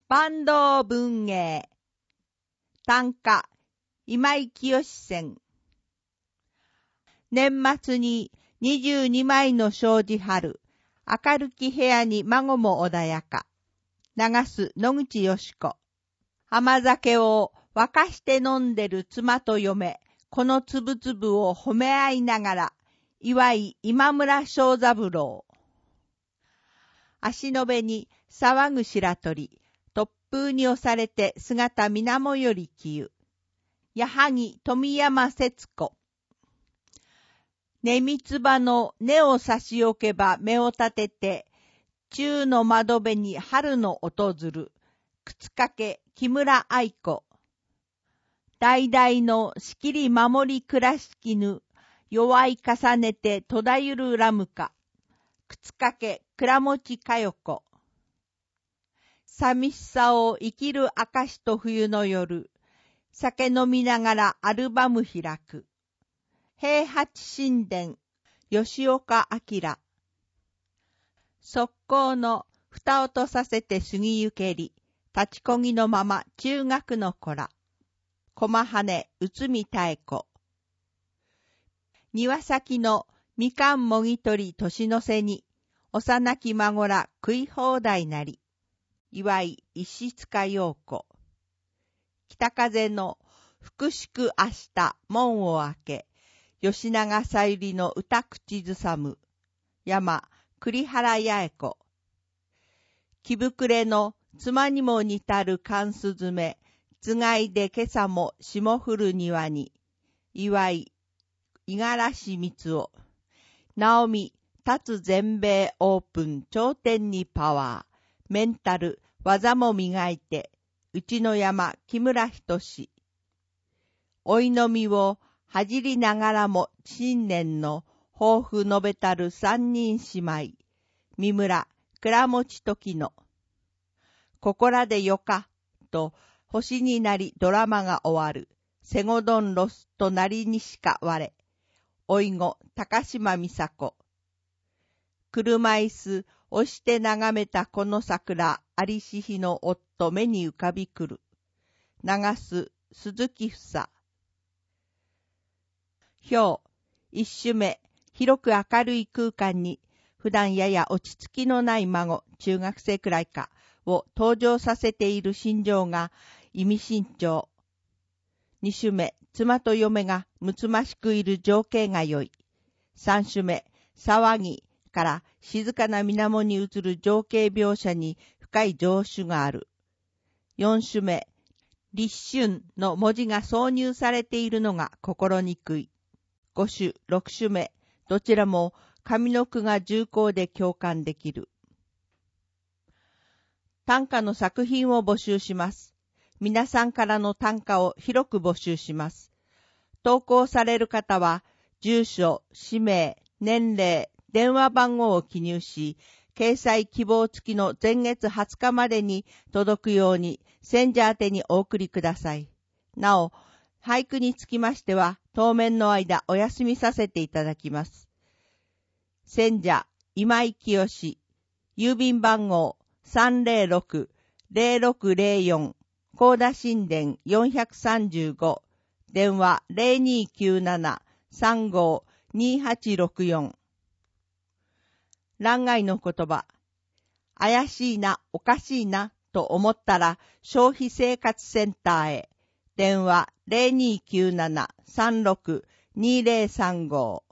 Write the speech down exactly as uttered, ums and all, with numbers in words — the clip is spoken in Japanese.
坂東文芸短歌今井清選。年末ににじゅうにまいの障子張る、明るき部屋に孫も穏やか。流す野口よし子。甘酒を沸かして飲んでる妻と嫁、このつぶつぶを褒め合いながら、祝い今村正三郎。足のべに騒ぐ白鳥、突風に押されて姿水面より消ゆ。やはぎ富山節子。根三つ葉の根を差し置けば目を立てて、中の窓辺に春の訪る、靴掛け木村愛子。代々の仕切り守り暮らしきぬ、弱い重ねて途絶ゆるらむか、靴掛け倉持佳代子。寂しさを生きる証と冬の夜、酒飲みながらアルバム開く。平八神殿、吉岡明。速攻の蓋をとさせて過ぎゆけり、立ちこぎのまま中学の子ら。駒羽内海妙子。庭先のみかんもぎ取り年の瀬に、幼き孫ら食い放題なり。祝い石塚陽子。北風の福祝明日門を開け、吉永小百合の歌口ずさむ。山栗原八重子。木膨れの妻にも似たる寒すずめ、つがいで今朝も霜降る庭に。祝い五十嵐光雄。直美立つ全米オープン頂点にパワー。メンタル技も磨いて、うちの山木村仁志。お祈みを恥じりながらも新年の抱負述べたる三人姉妹。三村倉持時の。ここらでよか、と星になりドラマが終わる。セゴドンロスとなりにしか我。おいご高島美佐子。車椅子押して眺めたこの桜、有し日の夫目に浮かびくる。流す鈴木房。表、一首目、広く明るい空間に、普段やや落ち着きのない孫、中学生くらいか、を登場させている心情が意味深長。二首目、妻と嫁がむつましくいる情景が良い。三首目、騒ぎから静かな水面に映る情景描写に深い情趣がある。四首目、立春の文字が挿入されているのが心にくい。五首、六首目、どちらも上の句が重厚で共感できる。短歌の作品を募集します。皆さんからの短歌を広く募集します。投稿される方は、住所、氏名、年齢、電話番号を記入し、掲載希望付きの前月はつかまでに届くように、選者宛てにお送りください。なお、俳句につきましては、当面の間お休みさせていただきます。選者、今井清、郵便番号 さんぜろろく ぜろろくぜろよん 高田新田よんさんご、電話 ゼロにきゅうなな さんご にはちろくよん。欄外の言葉。怪しいな、おかしいな、と思ったら消費生活センターへ。電話 ゼロにきゅうなな さんろく にぜろさんご。